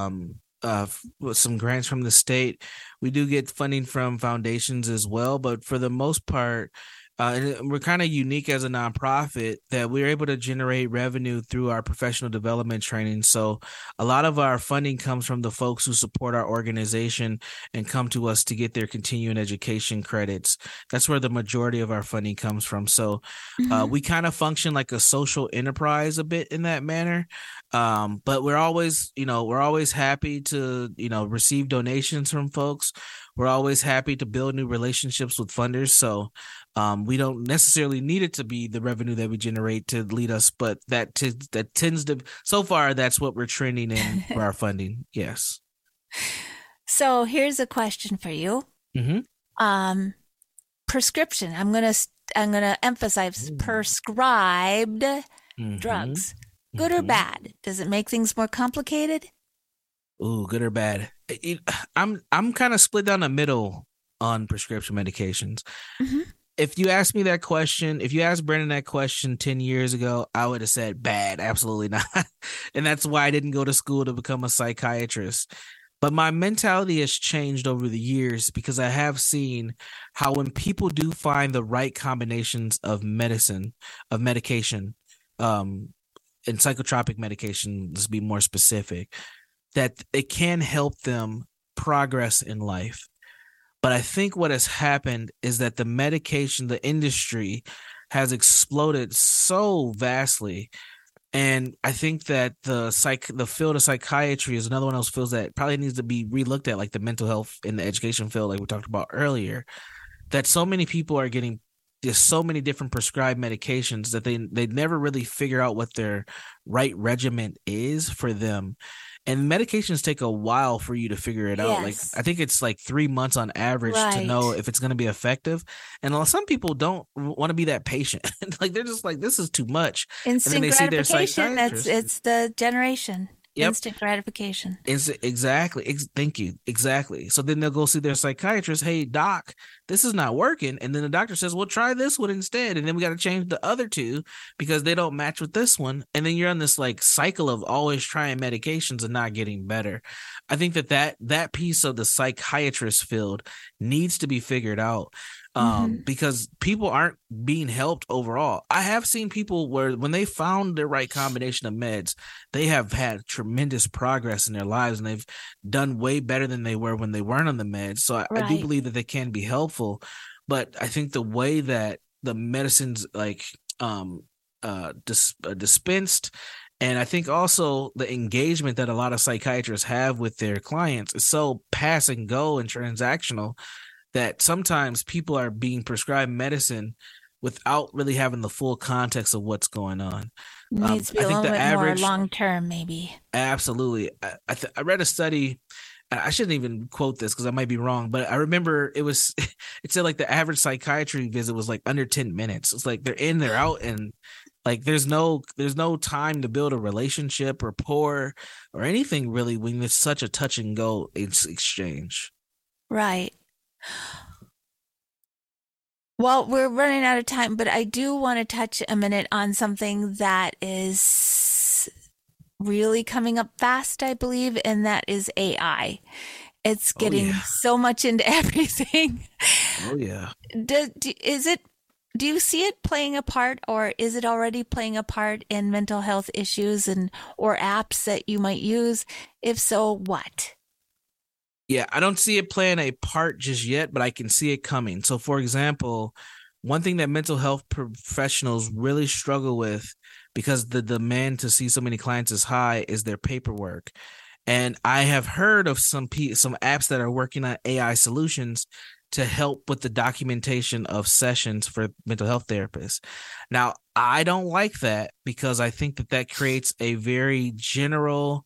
some grants from the state. We do get funding from foundations as well, but for the most part, and we're kind of unique as a nonprofit that we're able to generate revenue through our professional development training. So a lot of our funding comes from the folks who support our organization and come to us to get their continuing education credits. That's where the majority of our funding comes from. So we kind of function like a social enterprise a bit in that manner. But we're always happy to, receive donations from folks. We're always happy to build new relationships with funders. So we don't necessarily need it to be the revenue that we generate to lead us, but that tends to, so far, that's what we're trending in for our funding. Yes. So here's a question for you. Prescription. I'm gonna emphasize prescribed drugs. Good or bad? Does it make things more complicated? Ooh, good or bad? I'm kind of split down the middle on prescription medications. Hmm. If you asked me that question, if you asked Brendan that question 10 years ago, I would have said bad, absolutely not. And that's why I didn't go to school to become a psychiatrist. But my mentality has changed over the years because I have seen how when people do find the right combinations of medication, and psychotropic medication, let's be more specific, that it can help them progress in life. But I think what has happened is that the industry has exploded so vastly. And I think that the field of psychiatry is another one of those fields that probably needs to be relooked at, like the mental health in the education field, like we talked about earlier, that so many people are getting just so many different prescribed medications that they never really figure out what their right regimen is for them. And medications take a while for you to figure it out. Like, Yes. I think it's like 3 months on average to Right. know if it's going to be effective. And some people don't want to be that patient. Like, they're just like, this is too much. And then Instant they see their gratification. psychiatrist. It's the generation. Yep. Instant gratification. Exactly. Thank you. Exactly. So then they'll go see their psychiatrist. Hey, doc, this is not working. And then the doctor says, well, try this one instead. And then we got to change the other two because they don't match with this one. And then you're on this like cycle of always trying medications and not getting better. I think that piece of the psychiatrist field needs to be figured out. Because people aren't being helped overall. I have seen people where when they found the right combination of meds, they have had tremendous progress in their lives and they've done way better than they were when they weren't on the meds. So I do believe that they can be helpful, but I think the way that the medicines like dispensed, and I think also the engagement that a lot of psychiatrists have with their clients is so pass and go and transactional that sometimes people are being prescribed medicine without really having the full context of what's going on. Needs to be a little bit more long term, maybe. Absolutely. I read a study. I shouldn't even quote this because I might be wrong, but I remember it said like the average psychiatry visit was like under 10 minutes. It's like they're in, they're out, and like there's no time to build a relationship, rapport, or anything really when it's such a touch and go exchange. Right. Well, we're running out of time, but I do want to touch a minute on something that is really coming up fast, I believe, and that is AI. It's getting so much into everything. Oh, yeah. Do you see it playing a part, or is it already playing a part in mental health issues or apps that you might use? If so, what? Yeah, I don't see it playing a part just yet, but I can see it coming. So, for example, one thing that mental health professionals really struggle with because the demand to see so many clients is high is their paperwork. And I have heard of some apps that are working on AI solutions to help with the documentation of sessions for mental health therapists. Now, I don't like that because I think that creates a very general,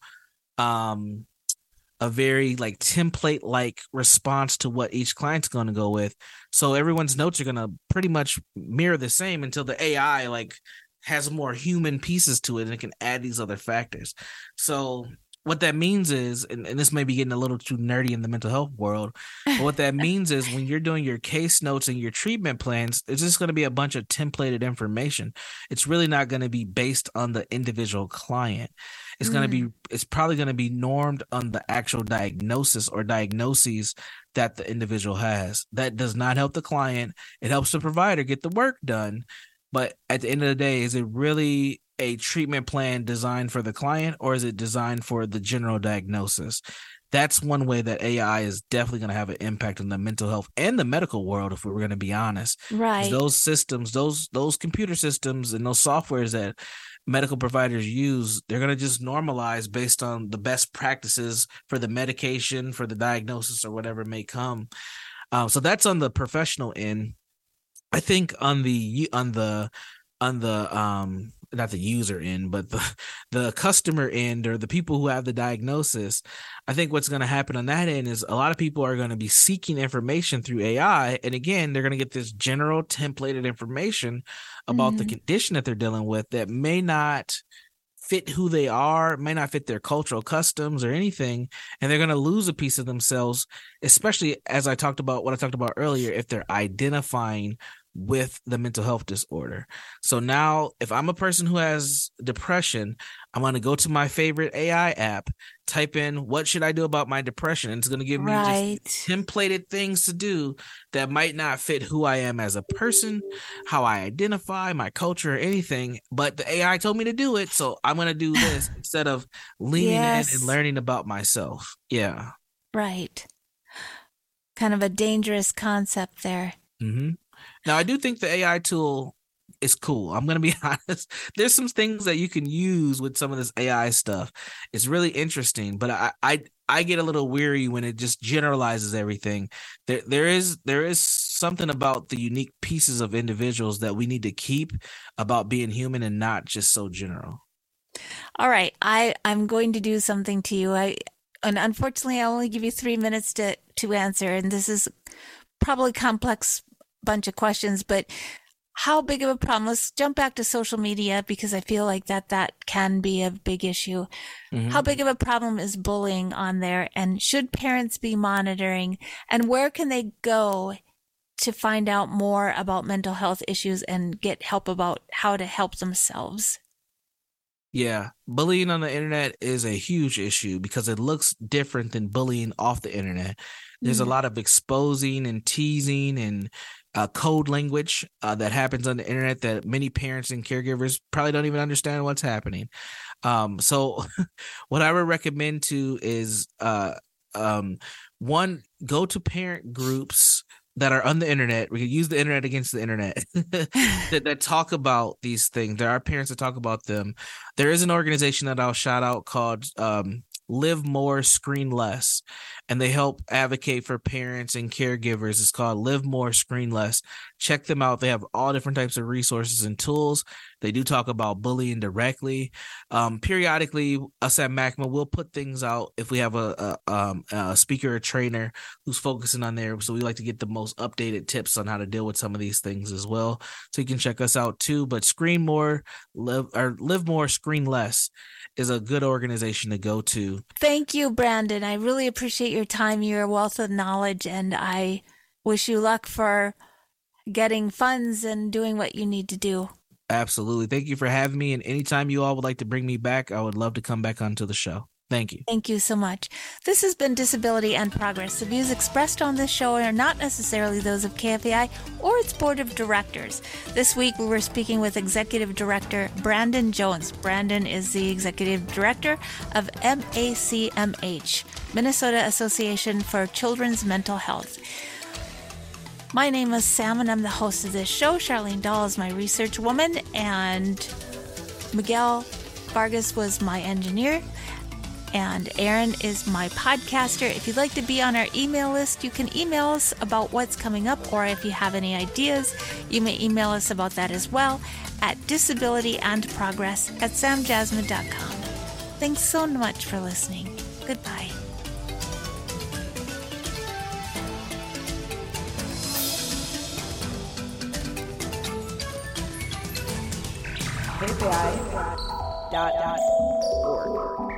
a very like template like response to what each client's going to go with. So everyone's notes are going to pretty much mirror the same until the AI like has more human pieces to it and it can add these other factors. So what that means is, and this may be getting a little too nerdy in the mental health world, but what that means is when you're doing your case notes and your treatment plans, it's just going to be a bunch of templated information. It's really not going to be based on the individual client. It's probably going to be normed on the actual diagnosis or diagnoses that the individual has. That does not help the client. It helps the provider get the work done. But at the end of the day, is it really a treatment plan designed for the client, or is it designed for the general diagnosis? That's one way that AI is definitely going to have an impact on the mental health and the medical world, if we were going to be honest. Right. Those systems, those computer systems and those softwares that medical providers use, they're going to just normalize based on the best practices for the medication, for the diagnosis, or whatever may come. So that's on the professional end. I think on the not the user end, but the customer end, or the people who have the diagnosis, I think what's going to happen on that end is a lot of people are going to be seeking information through AI. And again, they're going to get this general templated information about the condition that they're dealing with that may not fit who they are, may not fit their cultural customs or anything, and they're going to lose a piece of themselves, especially as I talked about earlier, if they're identifying with the mental health disorder. So now if I'm a person who has depression, I'm going to go to my favorite AI app, type in, what should I do about my depression? And it's going to give me just templated things to do that might not fit who I am as a person, how I identify, my culture, or anything. But the AI told me to do it. So I'm going to do this instead of leaning in and learning about myself. Yeah. Right. Kind of a dangerous concept there. Mm-hmm. Now, I do think the AI tool is cool. I'm going to be honest. There's some things that you can use with some of this AI stuff. It's really interesting, but I get a little weary when it just generalizes everything. There is something about the unique pieces of individuals that we need to keep about being human and not just so general. All right. I'm going to do something to you. And unfortunately, I only give you 3 minutes to answer. And this is probably complex bunch of questions, but how big of a problem? Let's jump back to social media because I feel like that can be a big issue. Mm-hmm. How big of a problem is bullying on there? And should parents be monitoring? And where can they go to find out more about mental health issues and get help about how to help themselves? Yeah, bullying on the internet is a huge issue because it looks different than bullying off the internet. There's a lot of exposing and teasing and code language that happens on the internet that many parents and caregivers probably don't even understand what's happening. So what I would recommend to is one, go to parent groups that are on the internet. We could use the internet against the internet that talk about these things. There are parents that talk about them. There is an organization that I'll shout out called Live More, Screen Less, and they help advocate for parents and caregivers. It's called Live More, Screen Less. Check them out. They have all different types of resources and tools. They do talk about bullying directly. Periodically, us at MACMA will put things out if we have a speaker or trainer who's focusing on there. So we like to get the most updated tips on how to deal with some of these things as well. So you can check us out too. But Screen More, Live More, Screen Less is a good organization to go to. Thank you, Brandon. I really appreciate your time. You're a wealth of knowledge, and I wish you luck for getting funds and doing what you need to do. Absolutely. Thank you for having me. And anytime you all would like to bring me back, I would love to come back onto the show. Thank you. Thank you so much. This has been Disability and Progress. The views expressed on this show are not necessarily those of KFAI or its board of directors. This week, we were speaking with Executive Director Brandon Jones. Brandon is the Executive Director of MACMH, Minnesota Association for Children's Mental Health. My name is Sam, and I'm the host of this show. Charlene Dahl is my research woman, and Miguel Vargas was my engineer. And Aaron is my podcaster. If you'd like to be on our email list, you can email us about what's coming up, or if you have any ideas, you may email us about that as well at disabilityandprogress@samjasmine.com. Thanks so much for listening. Goodbye. KFAI.org